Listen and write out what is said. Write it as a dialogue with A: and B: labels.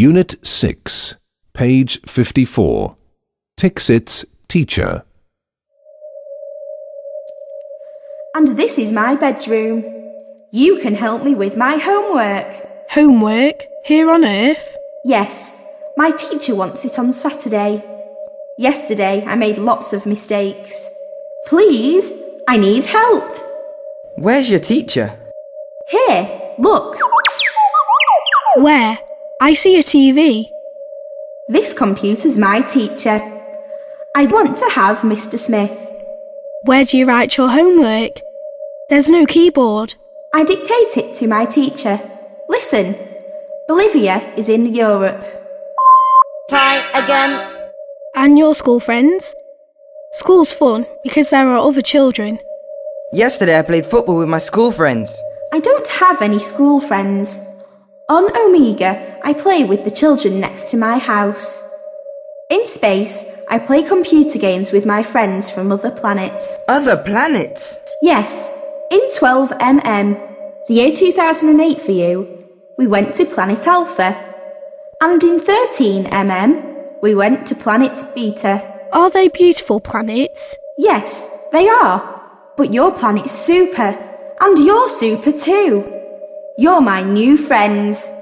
A: Unit 6, page 54. Tixit's teacher.
B: And this is my bedroom. You can help me with my homework.
C: Homework? Here on Earth?
B: Yes, my teacher wants it on Saturday. Yesterday I made lots of mistakes. Please, I need help.
D: Where's your teacher?
B: Here, look.
C: Where? I see a TV.
B: This computer's my teacher. I want to have Mr. Smith.
C: Where do you write your homework? There's no keyboard.
B: I dictate it to my teacher. Listen, Bolivia is in Europe.
D: Try again.
C: And your school friends? School's fun because there are other children.
D: Yesterday I played football with my school friends.
B: I don't have any school friends. On Omega, I play with the children next to my house. In space, I play computer games with my friends from other planets.
D: Other planets?
B: Yes, in 12mm, the year 2008 for you, we went to planet Alpha. And in 13mm, we went to planet Beta.
C: Are they beautiful planets?
B: Yes, they are. But your planet's super, and you're super too. You're my new friends.